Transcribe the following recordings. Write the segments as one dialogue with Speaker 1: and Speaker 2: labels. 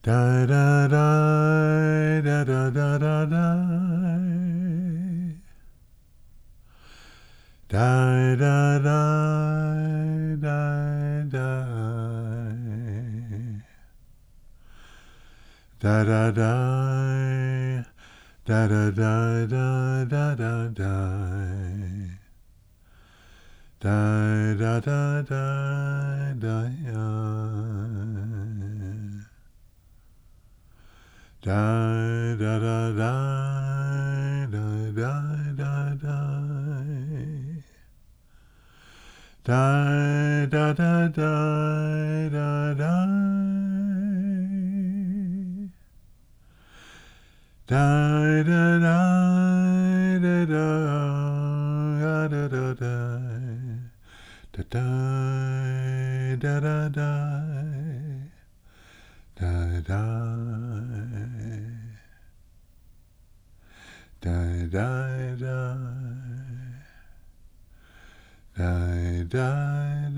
Speaker 1: Da da da da da da da da. Da da da da da. Da da da da da da da da da da. Da da da da da. Da da da da da da da da. Da da da da da da. Da da da da da da da da. Da da da da da. Da da da da da da da da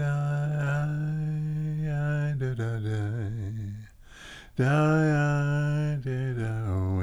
Speaker 1: da da da da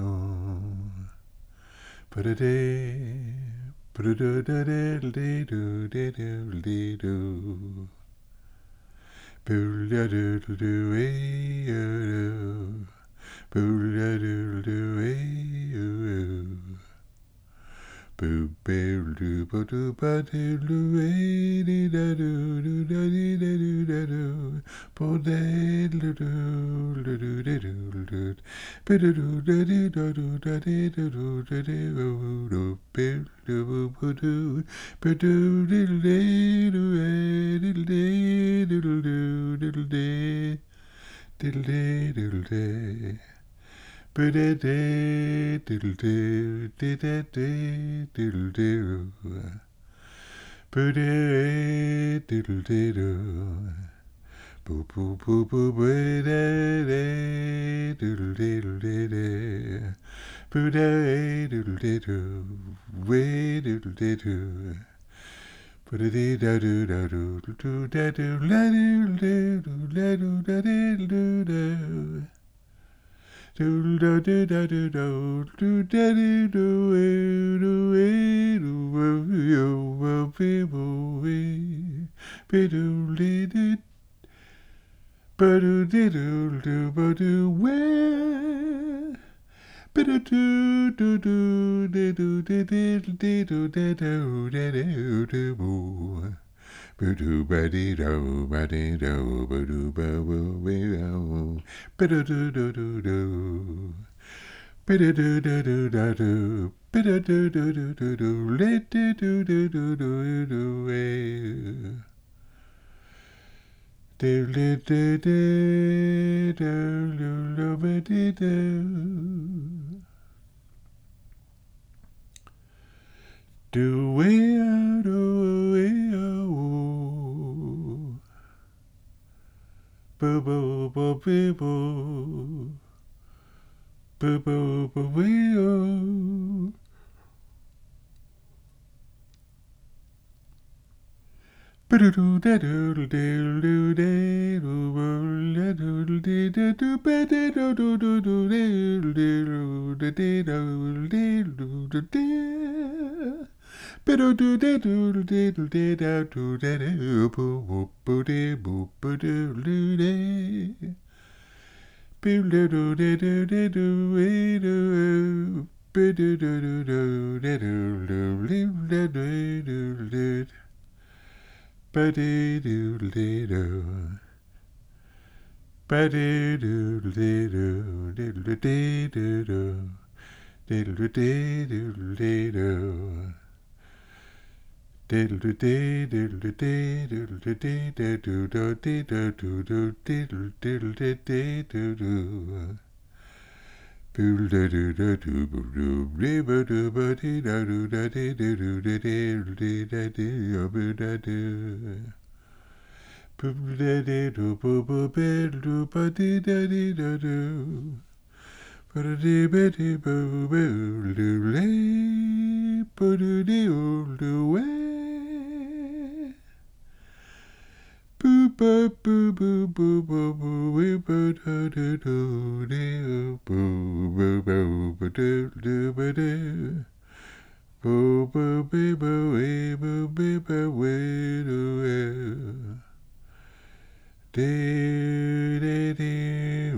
Speaker 1: put a day put a do da diddle dee doo diddle dee doo Boodle doodle doo ee oo Boodle doodle doo ee oo Boo bear doo ba doo ba doodle ee dee da doo doo da dee da doo da doo Bo diddle doo doo doo doo doo doo Ba doo doo da dee da doo da dee da doo da dee oo doo bear doo ba doo ba doo diddle dee doo ee diddle dee diddle doo diddle dee diddle dee diddle dee Ba-da-dee, diddle-doo, dee-da-dee, diddle-doo. Ba-da-dee, diddle-dee-doo. Boo-boo-boo-boo, ba-da-dee, diddle-diddle-dee-dee. Boo-da-dee, diddle-dee-doo, way, diddle-dee-doo. Ba-da-dee-da-doo-da-doo, doo-da-doo, la-doo-doo, la-doo-da-dee-doo-doo. Do do do do do do do do do do do do do do ba do do do do ba do where ba do do do do do do do do do do do do do do Ba-doo ba-dee do ba-dee do ba-doo ba-woo-wee-oh ba-doo-doo-doo-doo-doo ba-doo-doo-doo-doo-doo ba-doo-doo-doo-doo-doo let-doo-doo-doo-doo-doo do-do-do-do-do-do-ba-dee-do do-we-oh-do-we-oh Boo-boo-boo-bee-boo Boo-boo-boo-wee-oh Ba-dee-doodle-dee-doo. Ba-dee-doodle-dee-doo. Diddle-dee-doo-doo. Diddle-dee-doodle-dee-doo. Diddle-dee-doodle-dee-doo-doo-doo-doo-doo-diddle-diddle-dee-doo-doo. Boodle-doo-doo-doo-doo-doo-ba-dee-da-doo-da-dee-doo-dee-da-dee-oh-boo-da-doo. Boodle-da-dee-doo-boo-boo-bee-doo-ba-dee-da-dee-da-doo. Ba-da-dee-ba-dee-boo-boo-doo-lee. Ba-doo-dee-oh-doo-way. Boop boo boo boo boo boo boo wee boo do do do do boo boo boo boo do do boo do boo boo bee boo wee boo bee boo wee do do do do